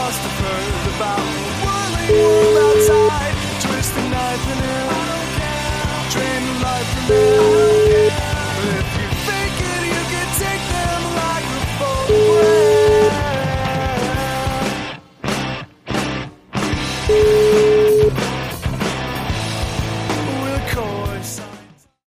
must have heard about the whirling world outside, twisting knife in